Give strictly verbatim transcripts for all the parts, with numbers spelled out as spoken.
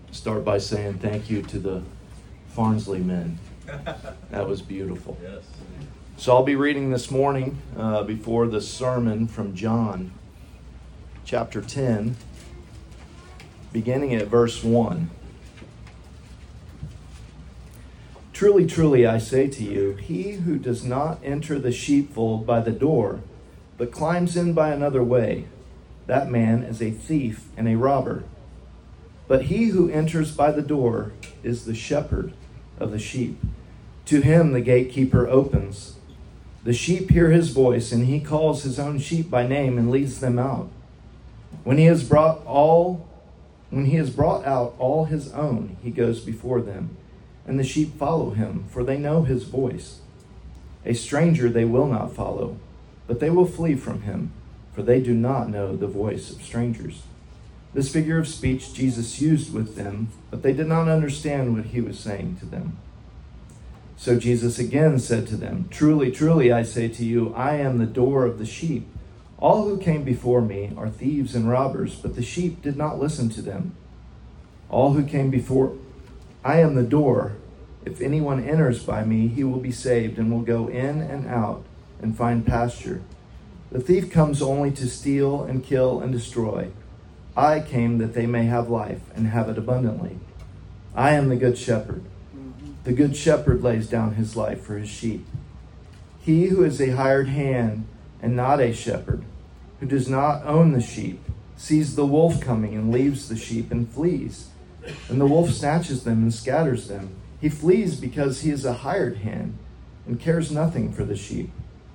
start by saying thank you to the Farnsley men. That was beautiful. Yes. So I'll be reading this morning uh, before the sermon from John, chapter ten, beginning at verse one. Truly, truly, I say to you, he who does not enter the sheepfold by the door, but climbs in by another way, that man is a thief and a robber. But he who enters by the door is the shepherd of the sheep. To him the gatekeeper opens. The sheep hear his voice, and he calls his own sheep by name and leads them out. When he has brought all, when he has brought out all his own, he goes before them, and the sheep follow him, for they know his voice. A stranger they will not follow, but they will flee from him, for they do not know the voice of strangers. This figure of speech Jesus used with them, but they did not understand what he was saying to them. So Jesus again said to them, Truly, truly, I say to you, I am the door of the sheep. All who came before me are thieves and robbers, but the sheep did not listen to them. All who came before, I am the door. If anyone enters by me, he will be saved and will go in and out and find pasture. The thief comes only to steal and kill and destroy. I came that they may have life and have it abundantly. I am the good shepherd. The good shepherd lays down his life for his sheep. He who is a hired hand and not a shepherd, who does not own the sheep, sees the wolf coming and leaves the sheep and flees. And the wolf snatches them and scatters them. He flees because he is a hired hand and cares nothing for the sheep.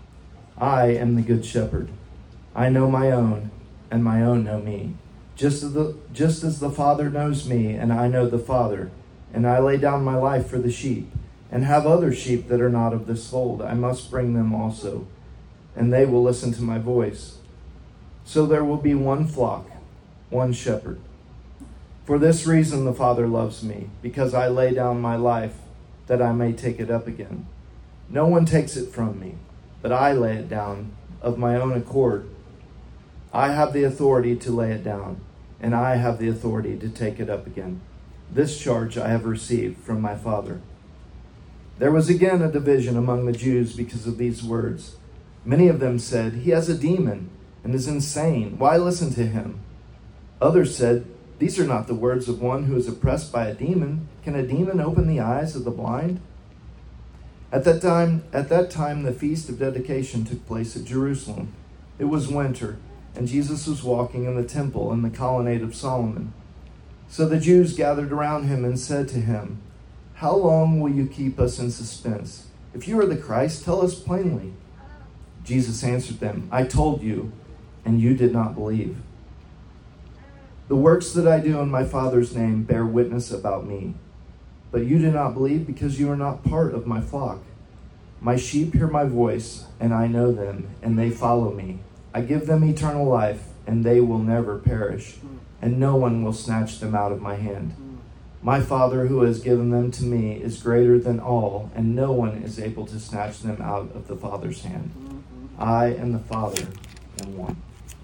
I am the good shepherd. I know my own, and my own know me. Just as the, just as the Father knows me, and I know the Father, and I lay down my life for the sheep, and have other sheep that are not of this fold. I must bring them also, and they will listen to my voice. So there will be one flock, one shepherd. For this reason the Father loves me, because I lay down my life, that I may take it up again. No one takes it from me, but I lay it down of my own accord. I have the authority to lay it down, and I have the authority to take it up again. This charge I have received from my Father. There was again a division among the Jews because of these words. Many of them said, He has a demon and is insane. Why listen to him? Others said, These are not the words of one who is oppressed by a demon. Can a demon open the eyes of the blind? At that time, at that time, the feast of dedication took place at Jerusalem. It was winter, and Jesus was walking in the temple in the colonnade of Solomon. So the Jews gathered around him and said to him, How long will you keep us in suspense? If you are the Christ, tell us plainly. Jesus answered them, I told you, and you did not believe. The works that I do in my Father's name bear witness about me. But you do not believe because you are not part of my flock. My sheep hear my voice, and I know them, and they follow me. I give them eternal life, and they will never perish, and no one will snatch them out of my hand. My Father who has given them to me is greater than all, and no one is able to snatch them out of the Father's hand. I and the Father am one.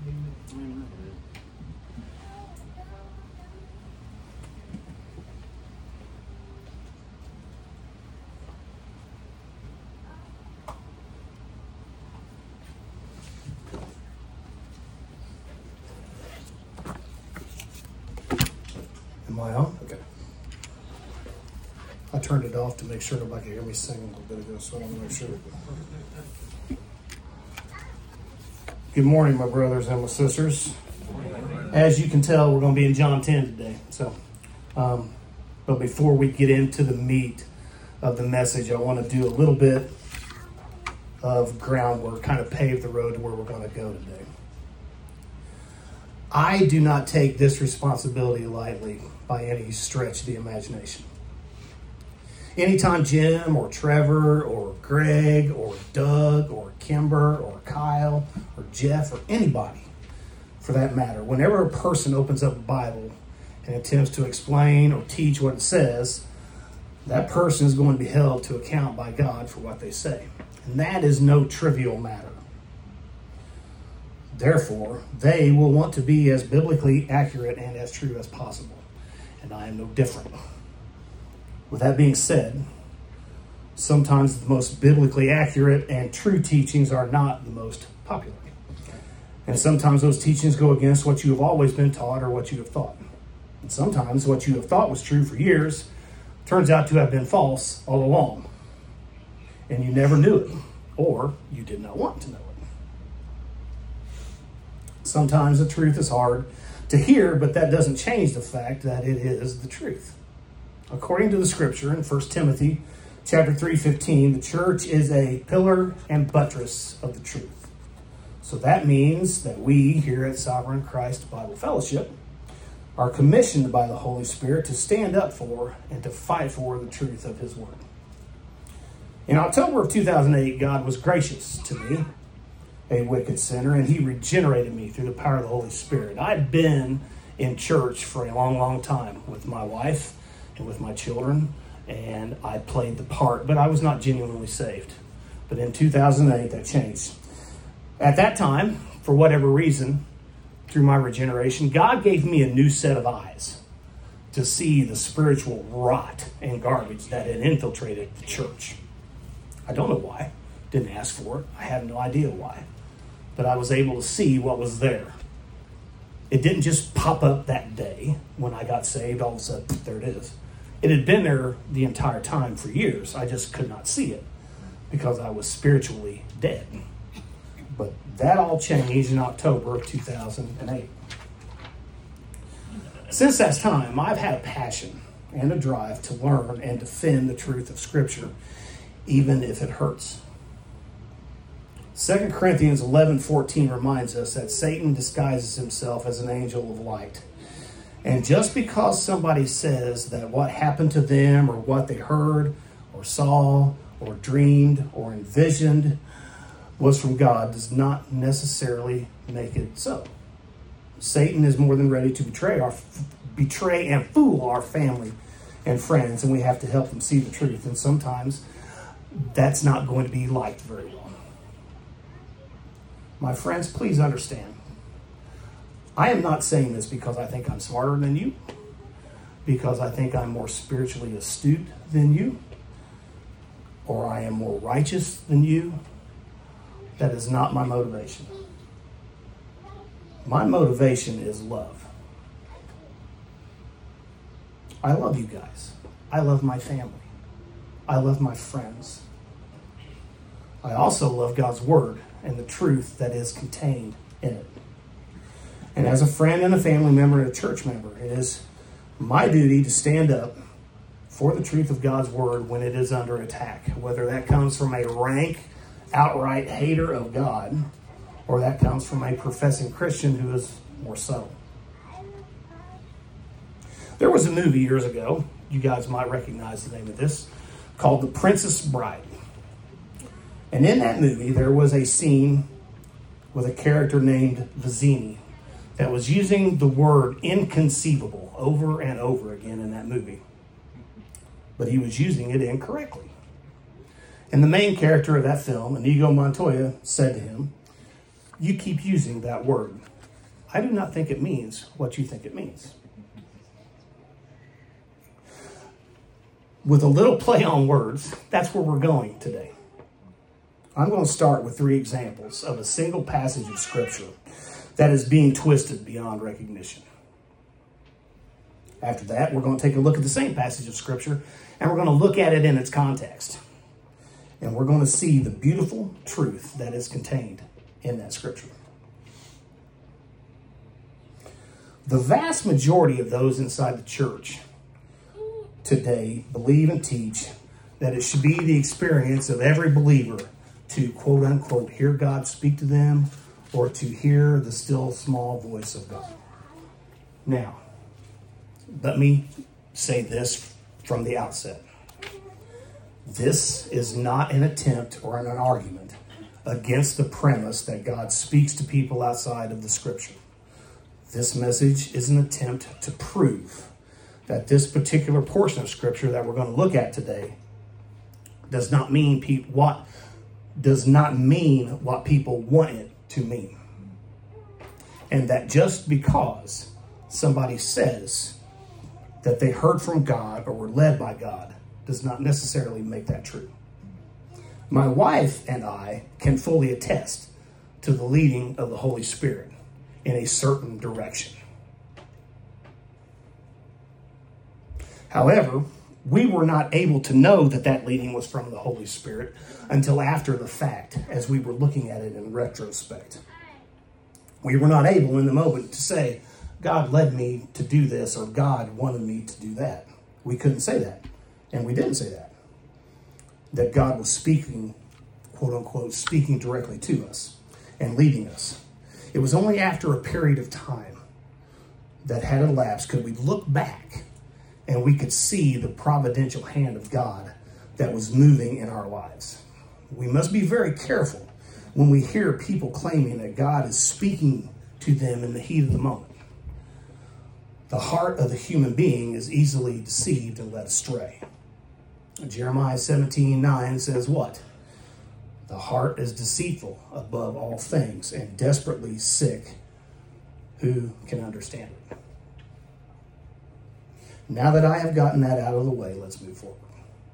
Am I on? Okay. I turned it off to make sure nobody could hear me sing a little bit ago, so I want to make sure. Good morning, my brothers and my sisters. As you can tell, we're going to be in John ten today. So, um, but before we get into the meat of the message, I want to do a little bit of groundwork, kind of pave the road to where we're going to go today. I do not take this responsibility lightly by any stretch of the imagination. Anytime Jim or Trevor or Greg or Doug or Kimber or Kyle or Jeff or anybody, for that matter, whenever a person opens up a Bible and attempts to explain or teach what it says, that person is going to be held to account by God for what they say. And that is no trivial matter. Therefore, they will want to be as biblically accurate and as true as possible. and I am no different. With that being said, sometimes the most biblically accurate and true teachings are not the most popular. And sometimes those teachings go against what you have always been taught or what you have thought. And sometimes what you have thought was true for years turns out to have been false all along. And you never knew it, or you did not want to know it. Sometimes the truth is hard to hear, but that doesn't change the fact that it is the truth. According to the scripture in First Timothy chapter three fifteen, the church is a pillar and buttress of the truth. So that means that we here at Sovereign Christ Bible Fellowship are commissioned by the Holy Spirit to stand up for and to fight for the truth of his word. In October of two thousand eight, God was gracious to me, a wicked sinner, and he regenerated me through the power of the Holy Spirit. I'd been in church for a long, long time with my wife and with my children, and I played the part, but I was not genuinely saved. But in two thousand eight, that changed. At that time, for whatever reason, through my regeneration, God gave me a new set of eyes to see the spiritual rot and garbage that had infiltrated the church. I don't know why. Didn't ask for it. I have no idea why. But I was able to see what was there. It didn't just pop up that day when I got saved. All of a sudden, there it is. It had been there the entire time for years. I just could not see it because I was spiritually dead. But that all changed in October of two thousand eight. Since that time, I've had a passion and a drive to learn and defend the truth of Scripture, even if it hurts. Second Corinthians eleven fourteen reminds us that Satan disguises himself as an angel of light. And just because somebody says that what happened to them or what they heard or saw or dreamed or envisioned was from God does not necessarily make it so. Satan is more than ready to betray our betray and fool our family and friends, and we have to help them see the truth. And sometimes that's not going to be liked very well. My friends, please understand. I am not saying this because I think I'm smarter than you, because I think I'm more spiritually astute than you, or I am more righteous than you. That is not my motivation. My motivation is love. I love you guys. I love my family. I love my friends. I also love God's word and the truth that is contained in it. And as a friend and a family member and a church member, it is my duty to stand up for the truth of God's word when it is under attack, whether that comes from a rank, outright hater of God, or that comes from a professing Christian who is more subtle. There was a movie years ago, you guys might recognize the name of this, called The Princess Bride. And in that movie, there was a scene with a character named Vizzini that was using the word inconceivable over and over again in that movie. But he was using it incorrectly. And the main character of that film, Inigo Montoya, said to him, "You keep using that word. I do not think it means what you think it means." With a little play on words, that's where we're going today. I'm going to start with three examples of a single passage of Scripture that is being twisted beyond recognition. After that, we're going to take a look at the same passage of Scripture, and we're going to look at it in its context. And we're going to see the beautiful truth that is contained in that Scripture. The vast majority of those inside the church today believe and teach that it should be the experience of every believer to, quote unquote, hear God speak to them or to hear the still small voice of God. Now, let me say this from the outset. This is not an attempt or an argument against the premise that God speaks to people outside of the Scripture. This message is an attempt to prove that this particular portion of Scripture that we're going to look at today does not mean pe- what does not mean what people want it to mean. And that just because somebody says that they heard from God or were led by God does not necessarily make that true. My wife and I can fully attest to the leading of the Holy Spirit in a certain direction. However, we were not able to know that that leading was from the Holy Spirit until after the fact, as we were looking at it in retrospect. We were not able in the moment to say, God led me to do this, or God wanted me to do that. We couldn't say that, and we didn't say that. That God was speaking, quote unquote, speaking directly to us and leading us. It was only after a period of time that had elapsed could we look back and we could see the providential hand of God that was moving in our lives. We must be very careful when we hear people claiming that God is speaking to them in the heat of the moment. The heart of the human being is easily deceived and led astray. Jeremiah seventeen nine says what? The heart is deceitful above all things and desperately sick. Who can understand it? Now that I have gotten that out of the way, let's move forward.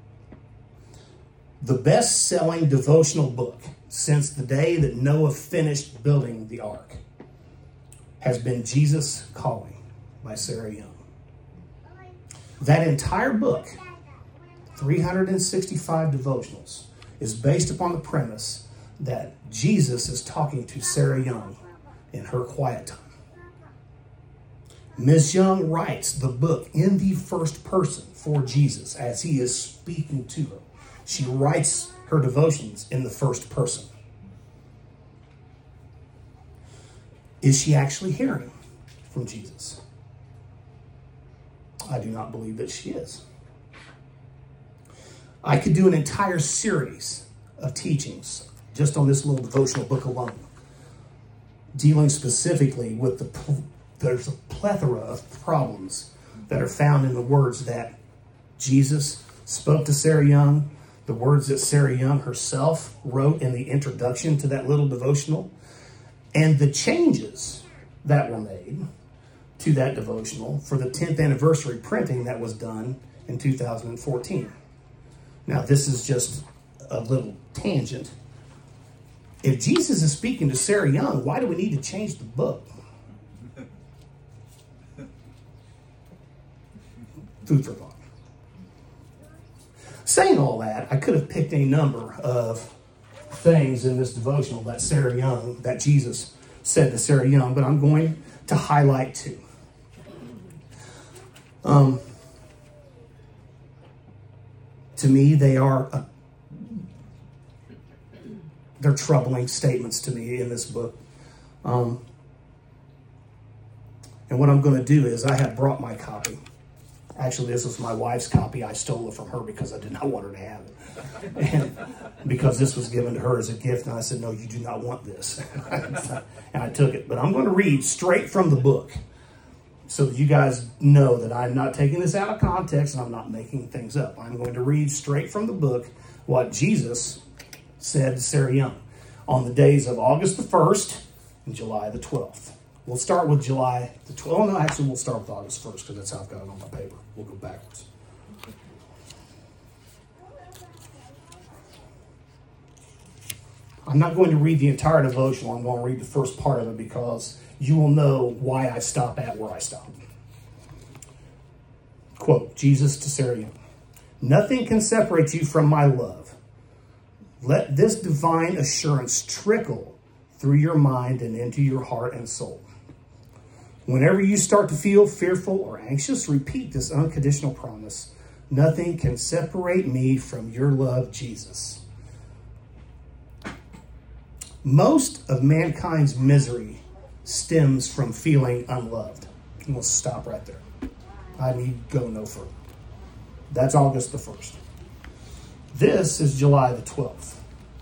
The best-selling devotional book since the day that Noah finished building the ark has been Jesus Calling by Sarah Young. That entire book, three hundred sixty-five devotionals, is based upon the premise that Jesus is talking to Sarah Young in her quiet time. Miz Young writes the book in the first person for Jesus as he is speaking to her. She writes her devotions in the first person. Is she actually hearing from Jesus? I do not believe that she is. I could do an entire series of teachings just on this little devotional book alone, dealing specifically with the, there's a plethora of problems that are found in the words that Jesus spoke to Sarah Young, the words that Sarah Young herself wrote in the introduction to that little devotional, and the changes that were made to that devotional for the tenth anniversary printing that was done in two thousand fourteen. Now, this is just a little tangent. If Jesus is speaking to Sarah Young, why do we need to change the book? Food for thought. Saying all that, I could have picked a number of things in this devotional that Sarah Young, that Jesus said to Sarah Young, but I'm going to highlight two. Um, to me, they are uh, they're troubling statements to me in this book. Um, and what I'm going to do is I have brought my copy. Actually, this was my wife's copy. I stole it from her because I did not want her to have it. And because this was given to her as a gift, and I said, no, you do not want this. And I took it. But I'm going to read straight from the book so that you guys know that I'm not taking this out of context and I'm not making things up. I'm going to read straight from the book what Jesus said to Sarah Young on the days of August the first and July the twelfth. We'll start with July the twelfth. Oh, no, actually, we'll start with August first because that's how I've got it on my paper. We'll go backwards. I'm not going to read the entire devotional. I'm going to read the first part of it because you will know why I stop at where I stop. Quote, Jesus to Sarah Young. Nothing can separate you from my love. Let this divine assurance trickle through your mind and into your heart and soul. Whenever you start to feel fearful or anxious, repeat this unconditional promise. Nothing can separate me from your love, Jesus. Most of mankind's misery stems from feeling unloved. And we'll stop right there. I need to go no further. That's August the first. This is July the twelfth.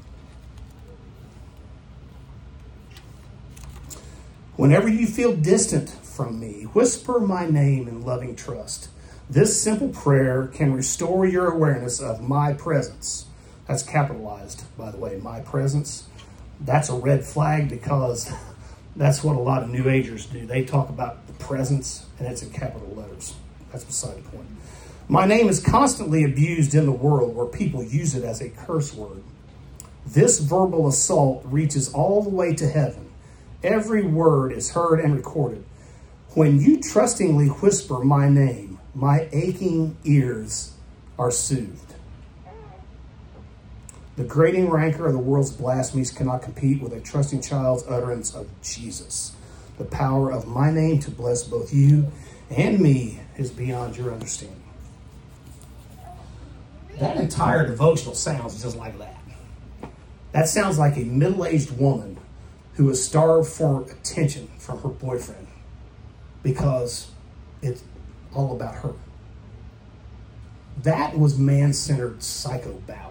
Whenever you feel distant from me, whisper my name in loving trust. This simple prayer can restore your awareness of my presence. That's capitalized, by the way, my presence. That's a red flag because that's what a lot of New Agers do. They talk about the presence, and it's in capital letters. That's beside the point. My name is constantly abused in the world where people use it as a curse word. This verbal assault reaches all the way to heaven. Every word is heard and recorded. When you trustingly whisper my name, my aching ears are soothed. The grating rancor of the world's blasphemies cannot compete with a trusting child's utterance of Jesus. The power of my name to bless both you and me is beyond your understanding. That entire devotional sounds just like that. That sounds like a middle-aged woman who is starved for attention from her boyfriend because it's all about her. That was man-centered psychobabble.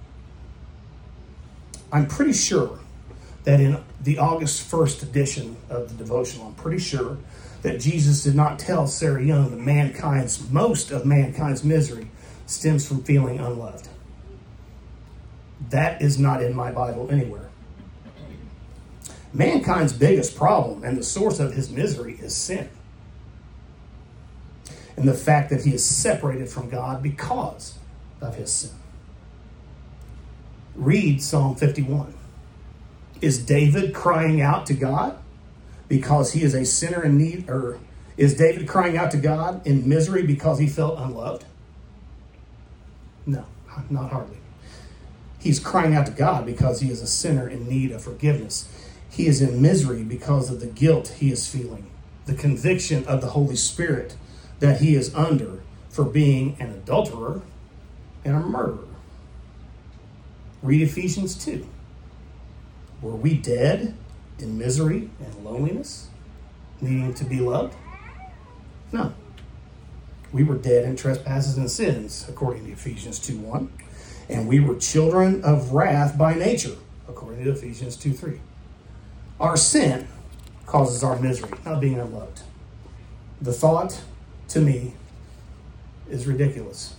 I'm pretty sure that in the August first edition of the devotional, I'm pretty sure that Jesus did not tell Sarah Young that mankind's, most of mankind's misery stems from feeling unloved. That is not in my Bible anywhere. Mankind's biggest problem and the source of his misery is sin. And the fact that he is separated from God because of his sin. Read Psalm fifty-one. Is David crying out to God because he is a sinner in need? Or is David crying out to God in misery because he felt unloved? No, not hardly. He's crying out to God because he is a sinner in need of forgiveness. He is in misery because of the guilt he is feeling, the conviction of the Holy Spirit that he is under for being an adulterer and a murderer. Read Ephesians two. Were we dead in misery and loneliness, needing to be loved? No. We were dead in trespasses and sins, according to Ephesians two one. And we were children of wrath by nature, according to Ephesians two three. Our sin causes our misery, not being unloved. The thought, to me, is ridiculous.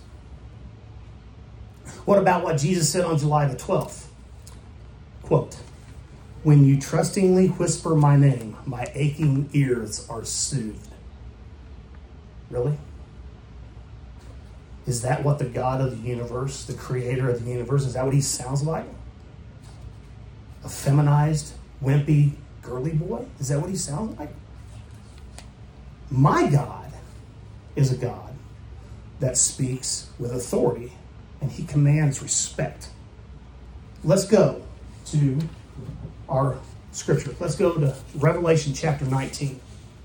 What about what Jesus said on July the twelfth? Quote, when you trustingly whisper my name, my aching ears are soothed. Really? Is that what the God of the universe, the creator of the universe, is that what he sounds like? A feminized, wimpy, girly boy? Is that what he sounds like? My God is a God that speaks with authority and he commands respect. Let's go to our scripture. Let's go to Revelation chapter nineteen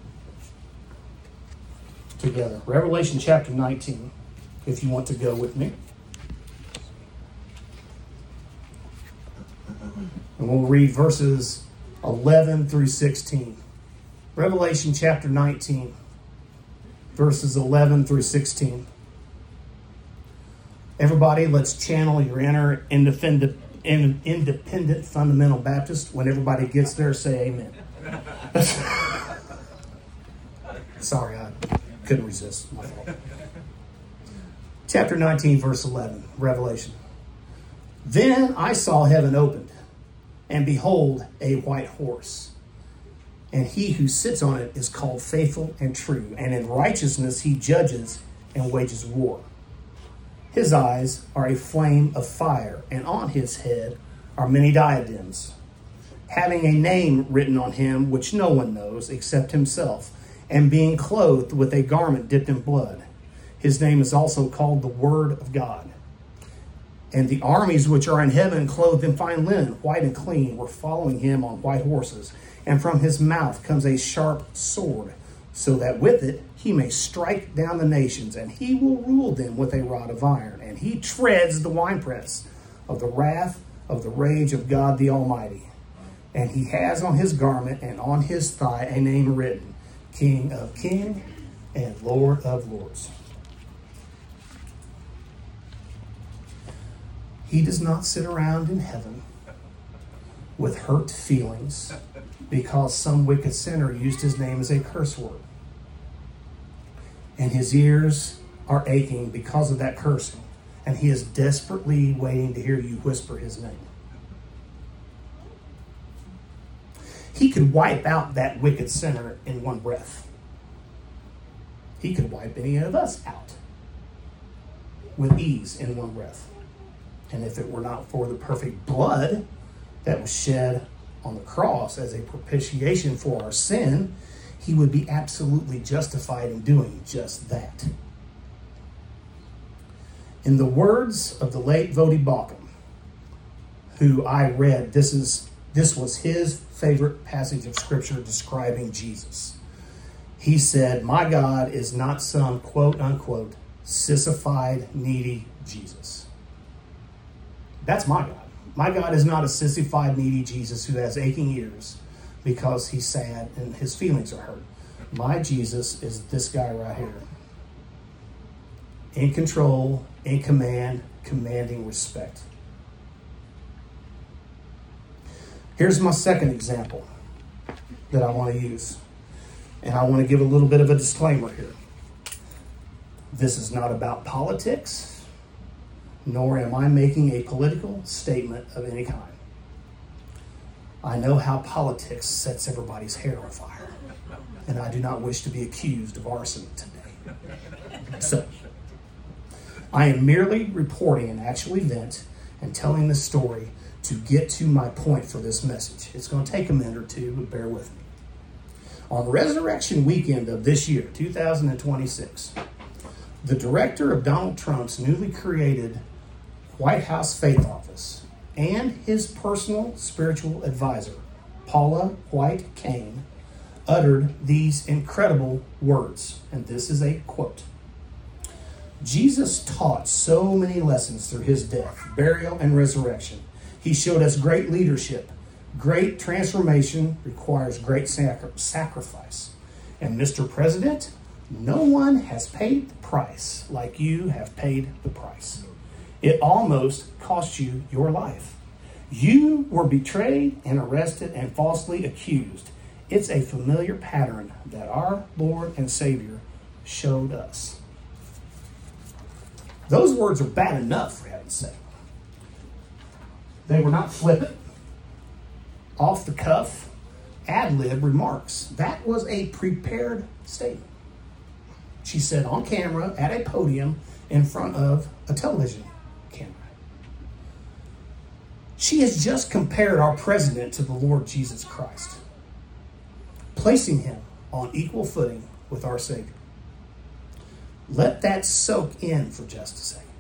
together. Revelation chapter nineteen, if you want to go with me. And we'll read verses eleven through sixteen. Revelation chapter nineteen, verses eleven through sixteen. Everybody, let's channel your inner independent, independent fundamental Baptist. When everybody gets there, say amen. Sorry, I couldn't resist. My fault. Chapter nineteen, verse eleven, Revelation. Then I saw heaven opened, and behold, a white horse. And he who sits on it is called Faithful and True, and in righteousness he judges and wages war. His eyes are a flame of fire, and on his head are many diadems, having a name written on him which no one knows except himself, and being clothed with a garment dipped in blood. His name is also called the Word of God. And the armies which are in heaven, clothed in fine linen, white and clean, were following him on white horses. And from his mouth comes a sharp sword, so that with it he may strike down the nations, and he will rule them with a rod of iron. And he treads the winepress of the wrath of the rage of God the Almighty. And he has on his garment and on his thigh a name written, King of Kings and Lord of Lords. He does not sit around in heaven with hurt feelings because some wicked sinner used his name as a curse word. And his ears are aching because of that cursing. And he is desperately waiting to hear you whisper his name. He could wipe out that wicked sinner in one breath. He could wipe any of us out with ease in one breath. And if it were not for the perfect blood that was shed on the cross as a propitiation for our sin, he would be absolutely justified in doing just that. In the words of the late Voddie Baucham, who I read, this is this was his favorite passage of scripture describing Jesus. He said, "My God is not some quote unquote sissified, needy Jesus." That's my God. My God is not a sissified, needy Jesus who has aching ears because he's sad and his feelings are hurt. My Jesus is this guy right here. In control, in command, commanding respect. Here's my second example that I want to use. And I want to give a little bit of a disclaimer here. This is not about politics, nor am I making a political statement of any kind. I know how politics sets everybody's hair on fire, and I do not wish to be accused of arson today. So, I am merely reporting an actual event and telling the story to get to my point for this message. It's going to take a minute or two, but bear with me. On Resurrection Weekend of this year, two thousand twenty-six, the director of Donald Trump's newly created White House Faith Office and his personal spiritual advisor, Paula White Cain, uttered these incredible words. And this is a quote. "Jesus taught so many lessons through his death, burial, and resurrection. He showed us great leadership. Great transformation requires great sacri- sacrifice. And Mister President, no one has paid the price like you have paid the price. It almost cost you your life. You were betrayed and arrested and falsely accused. It's a familiar pattern that our Lord and Savior showed us." Those words are bad enough, for heaven's sake. They were not flippant, off the cuff, ad-lib remarks. That was a prepared statement. She said on camera, at a podium, in front of a television camera. She has just compared our president to the Lord Jesus Christ, placing him on equal footing with our Savior. Let that soak in for just a second.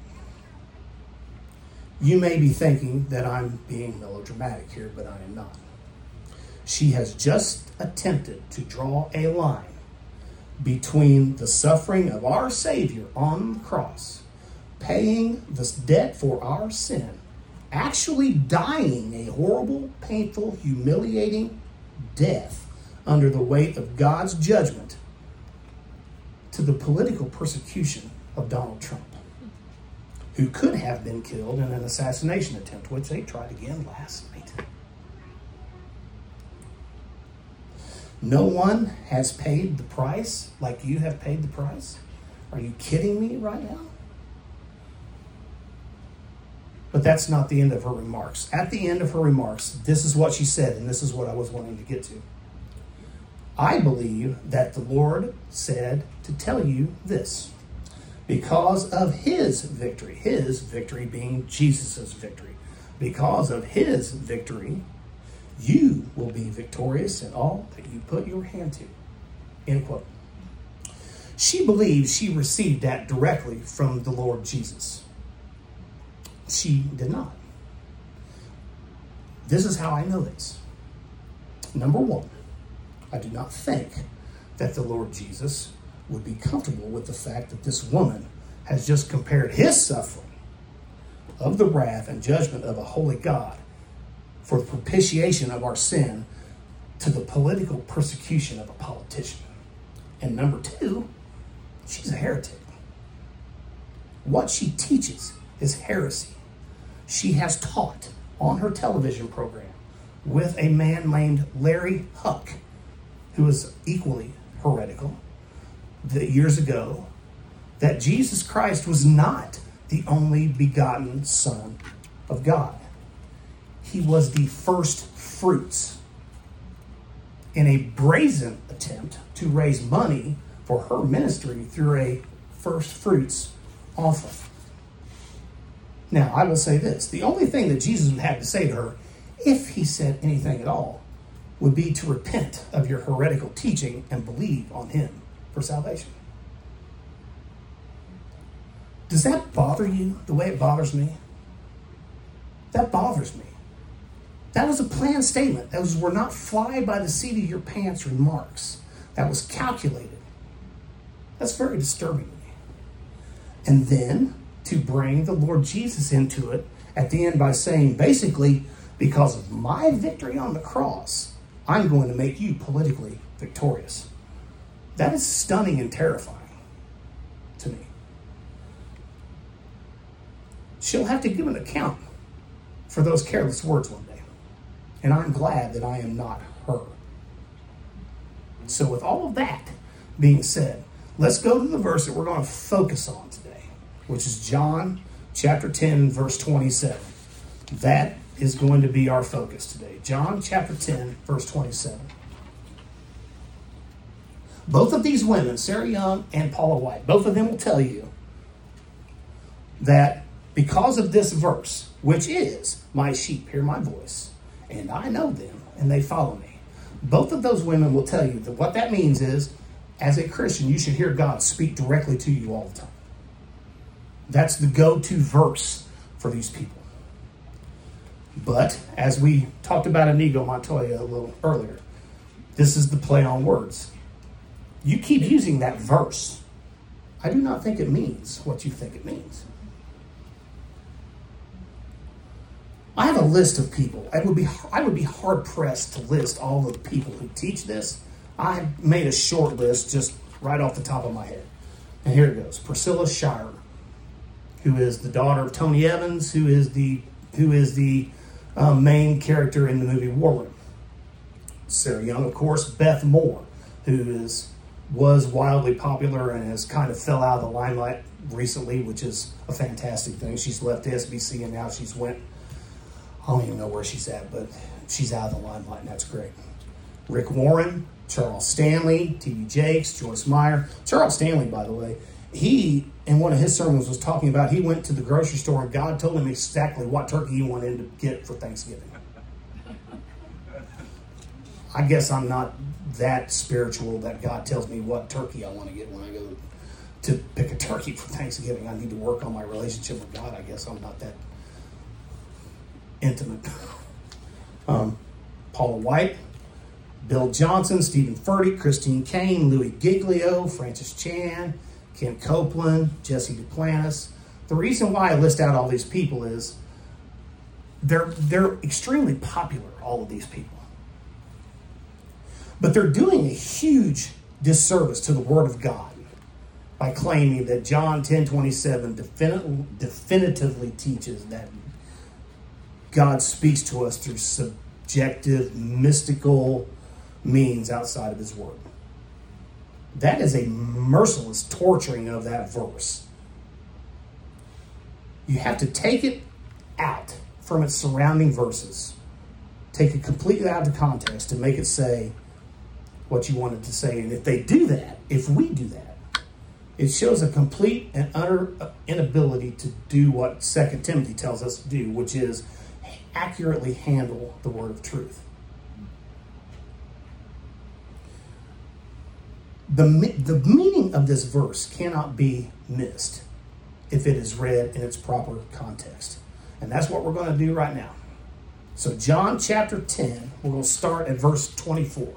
You may be thinking that I'm being melodramatic here, but I am not. She has just attempted to draw a line between the suffering of our Savior on the cross, paying the debt for our sin, actually dying a horrible, painful, humiliating death under the weight of God's judgment, to the political persecution of Donald Trump, who could have been killed in an assassination attempt, which they tried again last night. No one has paid the price like you have paid the price. Are you kidding me right now? But that's not the end of her remarks. At the end of her remarks, this is what she said, and this is what I was wanting to get to. "I believe that the Lord said to tell you this. Because of his victory, his victory being Jesus' victory, because of his victory, you will be victorious in all that you put your hand to." End quote. She believes she received that directly from the Lord Jesus. She did not. This is how I know this. Number one, I do not think that the Lord Jesus would be comfortable with the fact that this woman has just compared his suffering of the wrath and judgment of a holy God for the propitiation of our sin to the political persecution of a politician. And number two, she's a heretic. What she teaches is heresy. She has taught on her television program with a man named Larry Huck, who was equally heretical, that years ago, that Jesus Christ was not the only begotten Son of God. He was the first fruits in a brazen attempt to raise money for for her ministry through a first fruits offering. Now, I will say this. The only thing that Jesus would have to say to her, if he said anything at all, would be to repent of your heretical teaching and believe on him for salvation. Does that bother you the way it bothers me? That bothers me. That was a planned statement. Those were not fly by the seat of your pants remarks. That was calculated. That's very disturbing to me. And then to bring the Lord Jesus into it at the end by saying, basically, because of my victory on the cross, I'm going to make you politically victorious. That is stunning and terrifying to me. She'll have to give an account for those careless words one day. And I'm glad that I am not her. So with all of that being said, let's go to the verse that we're going to focus on today, which is John chapter ten, verse twenty-seven. That is going to be our focus today. John chapter ten, verse twenty-seven. Both of these women, Sarah Young and Paula White, both of them will tell you that because of this verse, which is, my sheep hear my voice, and I know them, and they follow me. Both of those women will tell you that what that means is, as a Christian, you should hear God speak directly to you all the time. That's the go-to verse for these people. But, as we talked about Inigo Montoya a little earlier, this is the play on words. You keep using that verse. I do not think it means what you think it means. I have a list of people. I would be I would be hard pressed to list all the people who teach this. I made a short list just right off the top of my head. And here it goes. Priscilla Shirer, who is the daughter of Tony Evans, who is the who is the uh, main character in the movie War Room. Sarah Young, of course. Beth Moore, who is was wildly popular and has kind of fell out of the limelight recently, which is a fantastic thing. She's left S B C and now she's went, I don't even know where she's at, but she's out of the limelight, and that's great. Rick Warren, Charles Stanley, T D Jakes, Joyce Meyer. Charles Stanley, by the way, he, in one of his sermons, was talking about he went to the grocery store and God told him exactly what turkey he wanted to get for Thanksgiving. I guess I'm not that spiritual that God tells me what turkey I want to get when I go to pick a turkey for Thanksgiving. I need to work on my relationship with God. I guess I'm not that intimate. um, Paula White, Bill Johnson, Stephen Furtick, Christine Kane, Louis Giglio, Francis Chan, Ken Copeland, Jesse Duplantis. The reason why I list out all these people is they're they're extremely popular, all of these people. But they're doing a huge disservice to the Word of God by claiming that John ten twenty-seven defin- definitively teaches that God speaks to us through subjective, mystical means outside of his word. That is a merciless torturing of that verse. You have to take it out from its surrounding verses, take it completely out of the context to make it say what you want it to say. And if they do that, if we do that, it shows a complete and utter inability to do what Second Timothy tells us to do, which is accurately handle the word of truth. The, the meaning of this verse cannot be missed if it is read in its proper context. And that's what we're going to do right now. So John chapter ten, we're going to start at verse twenty-four.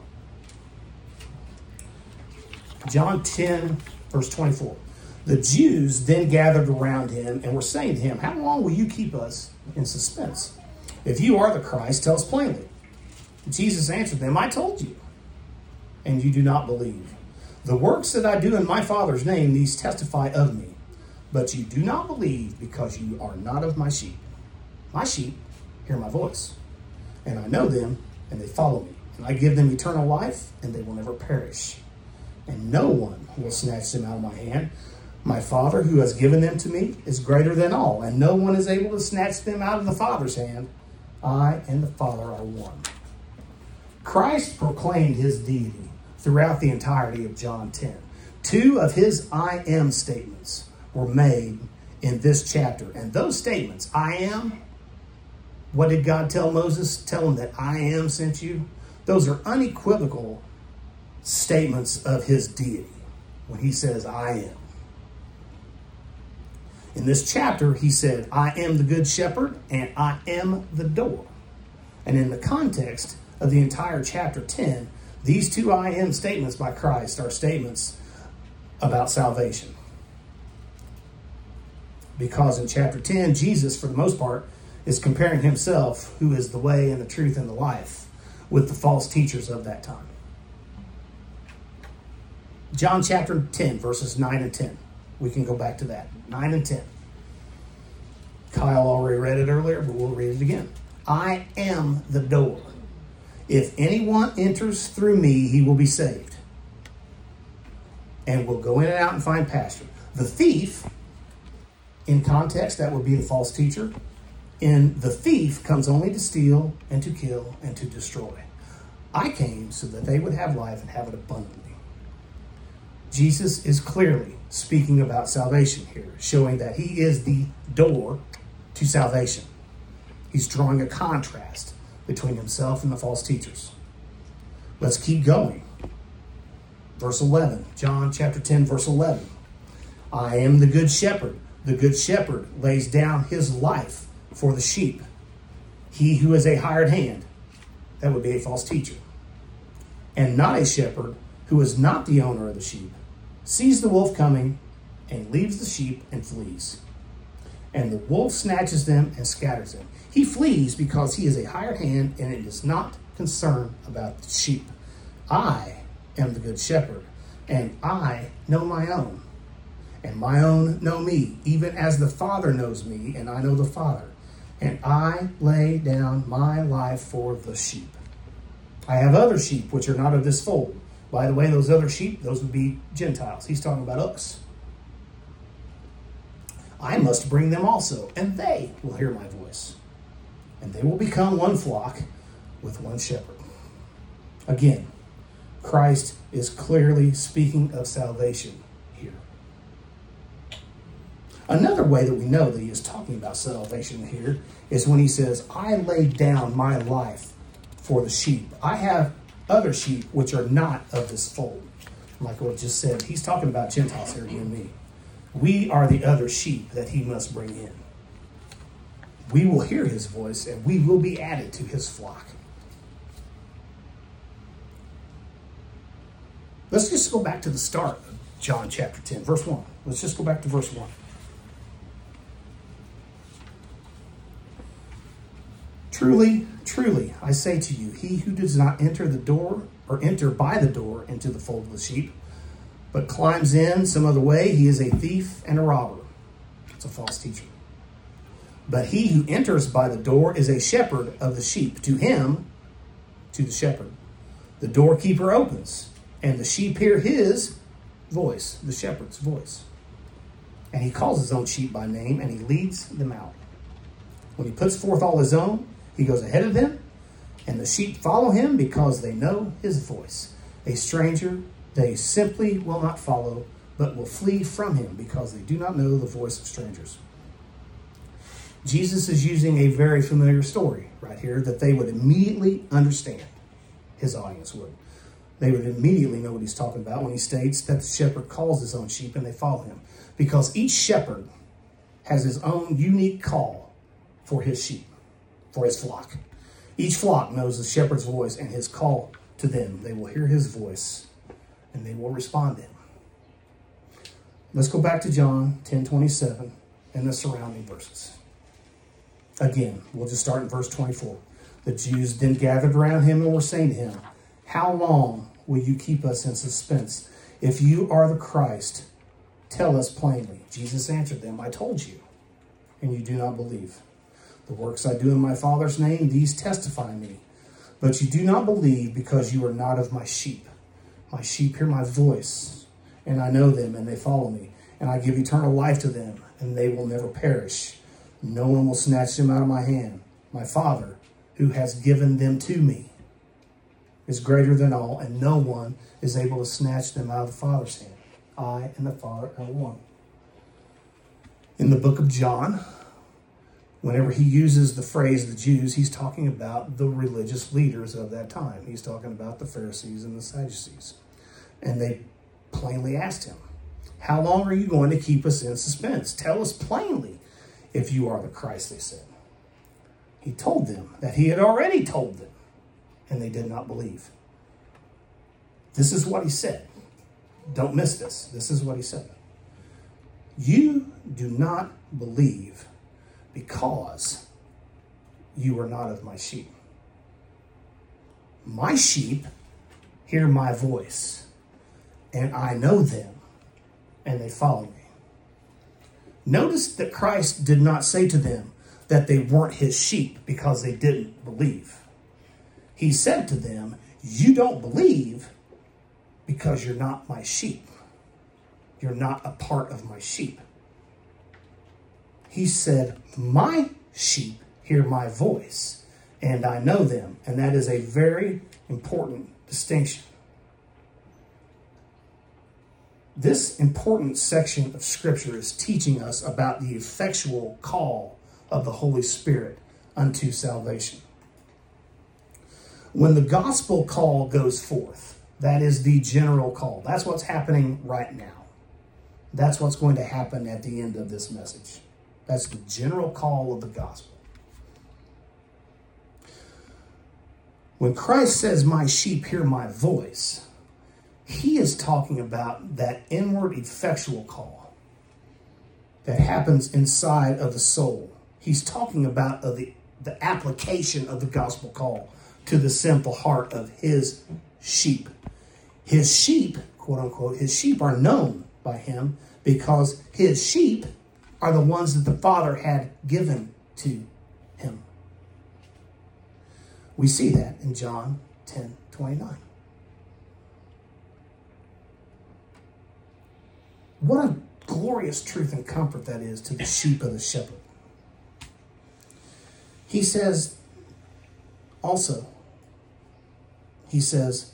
John ten, verse twenty-four. The Jews then gathered around him and were saying to him, how long will you keep us in suspense? If you are the Christ, tell us plainly. Jesus answered them, I told you, and you do not believe. The works that I do in my Father's name, these testify of me. But you do not believe because you are not of my sheep. My sheep hear my voice, and I know them, and they follow me. And I give them eternal life, and they will never perish. And no one will snatch them out of my hand. My Father, who has given them to me, is greater than all, and no one is able to snatch them out of the Father's hand. I and the Father are one. Christ proclaimed his deity throughout the entirety of John ten. Two of his I am statements were made in this chapter. And those statements, I am, what did God tell Moses? Tell him that I am sent you. Those are unequivocal statements of his deity when he says, I am. In this chapter, he said, I am the good shepherd and I am the door. And in the context of the entire chapter ten, these two I am statements by Christ are statements about salvation. Because in chapter ten, Jesus, for the most part, is comparing himself, who is the way and the truth and the life, with the false teachers of that time. John chapter ten, verses nine and ten. We can go back to that. nine and ten. Kyle already read it earlier, but we'll read it again. I am the door. If anyone enters through me, he will be saved, and will go in and out and find pasture. The thief, in context, that would be the false teacher. In the thief comes only to steal and to kill and to destroy. I came so that they would have life and have it abundantly. Jesus is clearly speaking about salvation here, showing that he is the door to salvation. He's drawing a contrast between himself and the false teachers. Let's keep going. Verse eleven, John chapter ten, verse eleven. I am the good shepherd. The good shepherd lays down his life for the sheep. He who is a hired hand, that would be a false teacher, and not a shepherd, who is not the owner of the sheep, sees the wolf coming and leaves the sheep and flees. And the wolf snatches them and scatters them. He flees because he is a hired hand and it is not concerned about the sheep. I am the good shepherd, and I know my own, and my own know me, even as the Father knows me, and I know the Father. And I lay down my life for the sheep. I have other sheep which are not of this fold. By the way, those other sheep, those would be Gentiles. He's talking about us. I must bring them also, and they will hear my voice. And they will become one flock with one shepherd. Again, Christ is clearly speaking of salvation here. Another way that we know that he is talking about salvation here is when he says, I lay down my life for the sheep. I have other sheep which are not of this fold. Michael just said, he's talking about Gentiles here, you and me. We are the other sheep that he must bring in. We will hear his voice and we will be added to his flock. Let's just go back to the start of John chapter ten, verse one. Let's just go back to verse one. Truly, truly, I say to you, he who does not enter the door or enter by the door into the fold of the sheep, but climbs in some other way, he is a thief and a robber. It's a false teacher. But he who enters by the door is a shepherd of the sheep. To him, to the shepherd, the doorkeeper opens, and the sheep hear his voice, the shepherd's voice. And he calls his own sheep by name, and he leads them out. When he puts forth all his own, he goes ahead of them, and the sheep follow him because they know his voice. A stranger they simply will not follow, but will flee from him because they do not know the voice of strangers. Jesus is using a very familiar story right here that they would immediately understand. His audience would. They would immediately know what he's talking about when he states that the shepherd calls his own sheep and they follow him. Because each shepherd has his own unique call for his sheep, for his flock. Each flock knows the shepherd's voice and his call to them. They will hear his voice and they will respond to him. Let's go back to John ten twenty-seven and the surrounding verses. Again, we'll just start in verse twenty-four. The Jews then gathered around him and were saying to him, how long will you keep us in suspense? If you are the Christ, tell us plainly. Jesus answered them, I told you, and you do not believe. The works I do in my Father's name, these testify me. But you do not believe because you are not of my sheep. My sheep hear my voice, and I know them, and they follow me. And I give eternal life to them, and they will never perish. No one will snatch them out of my hand. My Father, who has given them to me, is greater than all, and no one is able to snatch them out of the Father's hand. I and the Father are one. In the book of John, whenever he uses the phrase the Jews, he's talking about the religious leaders of that time. He's talking about the Pharisees and the Sadducees. And they plainly asked him, how long are you going to keep us in suspense? Tell us plainly if you are the Christ, they said. He told them that he had already told them, and they did not believe. This is what he said. Don't miss this. This is what he said. You do not believe because you are not of my sheep. My sheep hear my voice, and I know them, and they follow me. Notice that Christ did not say to them that they weren't his sheep because they didn't believe. He said to them, you don't believe because you're not my sheep. You're not a part of my sheep. He said, my sheep hear my voice, and I know them. And that is a very important distinction. This important section of Scripture is teaching us about the effectual call of the Holy Spirit unto salvation. When the gospel call goes forth, that is the general call. That's what's happening right now. That's what's going to happen at the end of this message. That's the general call of the gospel. When Christ says, my sheep hear my voice, he is talking about that inward effectual call that happens inside of the soul. He's talking about of the, the application of the gospel call to the simple heart of his sheep. His sheep, quote unquote, his sheep are known by him because his sheep are the ones that the Father had given to him. We see that in John ten twenty-nine. What a glorious truth and comfort that is to the sheep of the shepherd. He says also, he says,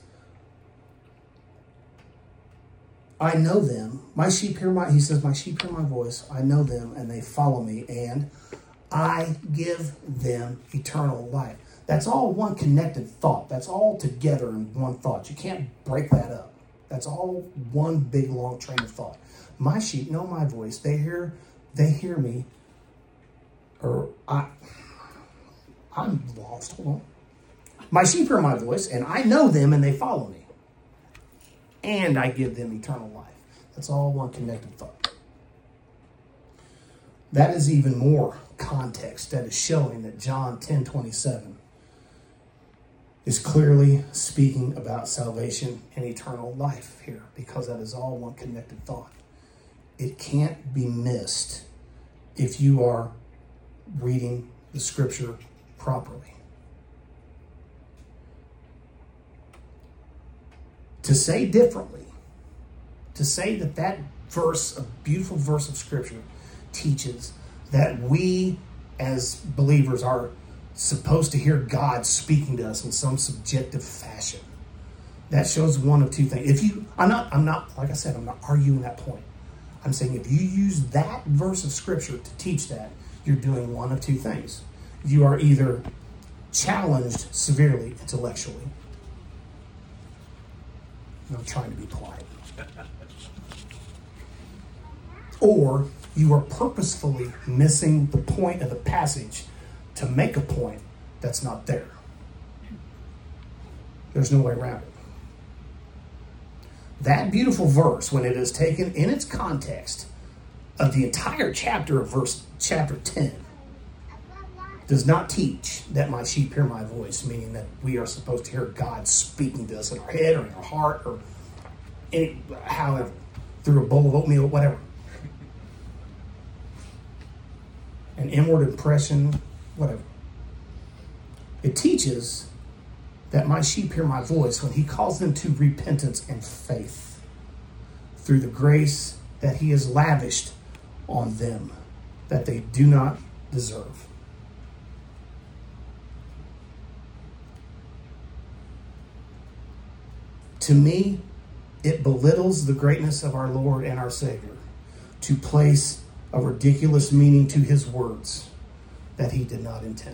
I know them. My sheep hear my, he says, my sheep hear my voice. I know them and they follow me, and I give them eternal life. That's all one connected thought. That's all together in one thought. You can't break that up. That's all one big long train of thought. My sheep know my voice. They hear, they hear me. Or I, I'm lost. Hold on. My sheep hear my voice, and I know them, and they follow me. And I give them eternal life. That's all one connected thought. That is even more context that is showing that John ten twenty-seven is clearly speaking about salvation and eternal life here, because that is all one connected thought. It can't be missed if you are reading the Scripture properly. To say differently, to say that that verse, a beautiful verse of Scripture, teaches that we as believers are supposed to hear God speaking to us in some subjective fashion. That shows one of two things. If you, I'm not, I'm not, like I said, I'm not arguing that point. I'm saying if you use that verse of Scripture to teach that, you're doing one of two things. You are either challenged severely intellectually. I'm trying to be polite. Or you are purposefully missing the point of the passage to make a point that's not there. There's no way around it. That beautiful verse, when it is taken in its context of the entire chapter of verse chapter ten, does not teach that my sheep hear my voice, meaning that we are supposed to hear God speaking to us in our head or in our heart or any, however, through a bowl of oatmeal, whatever. An inward impression, whatever. It teaches that my sheep hear my voice when he calls them to repentance and faith through the grace that he has lavished on them that they do not deserve. To me, It belittles the greatness of our Lord and our Savior to place a ridiculous meaning to his words that he did not intend.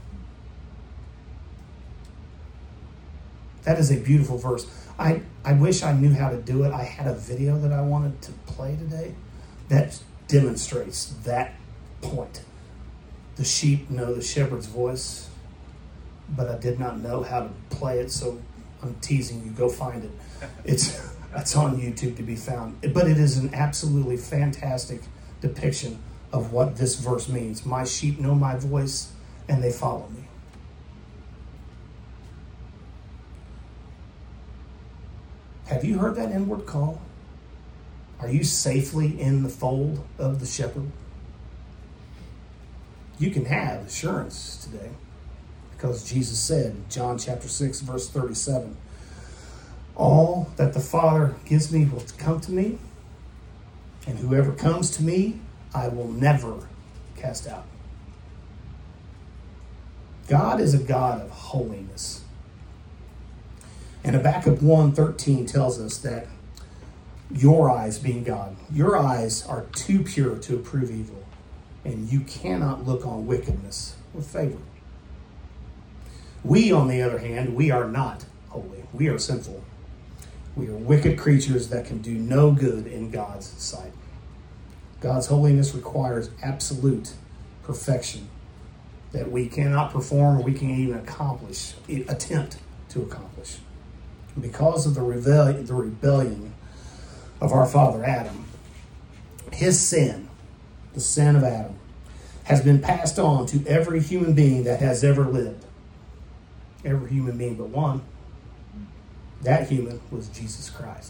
That is a beautiful verse. I, I wish I knew how to do it. I had a video that I wanted to play today that demonstrates that point. The sheep know the shepherd's voice, but I did not know how to play it, so I'm teasing you. Go find it. It's it's on YouTube to be found. But it is an absolutely fantastic depiction of what this verse means. My sheep know my voice, and they follow me. Have you heard that inward call? Are you safely in the fold of the shepherd? You can have assurance today because Jesus said in John chapter six, verse thirty-seven, all that the Father gives me will come to me, and whoever comes to me, I will never cast out. God is a God of holiness. And Habakkuk one thirteen tells us that your eyes, being God, your eyes are too pure to approve evil, and you cannot look on wickedness with favor. We, on the other hand, we are not holy. We are sinful. We are wicked creatures that can do no good in God's sight. God's holiness requires absolute perfection that we cannot perform or we can't even accomplish, attempt to accomplish. Because of the rebellion, the rebellion of our father Adam, his sin, the sin of Adam, has been passed on to every human being that has ever lived. Every human being but one. That human was Jesus Christ.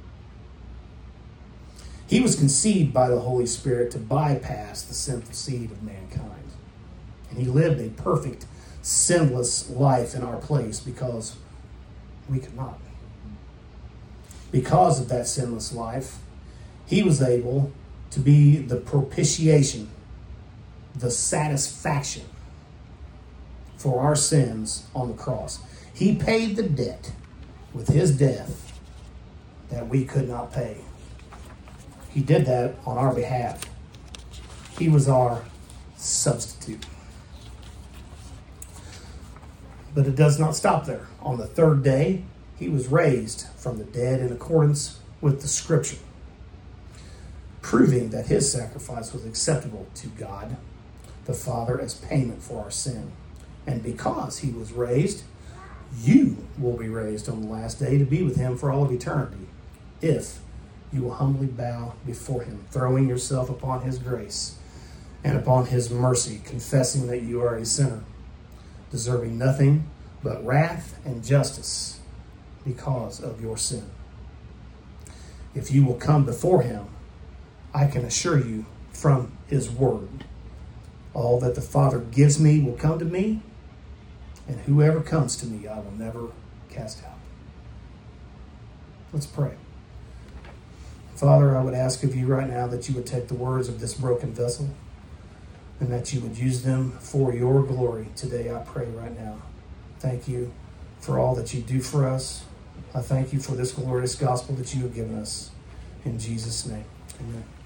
He was conceived by the Holy Spirit to bypass the sinful seed of mankind. And he lived a perfect, sinless life in our place because we could not. Because of that sinless life, he was able to be the propitiation, the satisfaction for our sins on the cross. He paid the debt with his death that we could not pay. He did that on our behalf. He was our substitute. But it does not stop there. On the third day, he was raised from the dead in accordance with the Scripture, proving that his sacrifice was acceptable to God, the Father, as payment for our sin. And because he was raised, you will be raised on the last day to be with him for all of eternity, if you will humbly bow before him, throwing yourself upon his grace and upon his mercy, confessing that you are a sinner, deserving nothing but wrath and justice because of your sin. If you will come before him, I can assure you from his word, all that the Father gives me will come to me, and whoever comes to me I will never cast out. Let's pray. Father, I would ask of you right now that you would take the words of this broken vessel and that you would use them for your glory today, I pray right now. Thank you for all that you do for us. I thank you for this glorious gospel that you have given us. In Jesus' name, amen.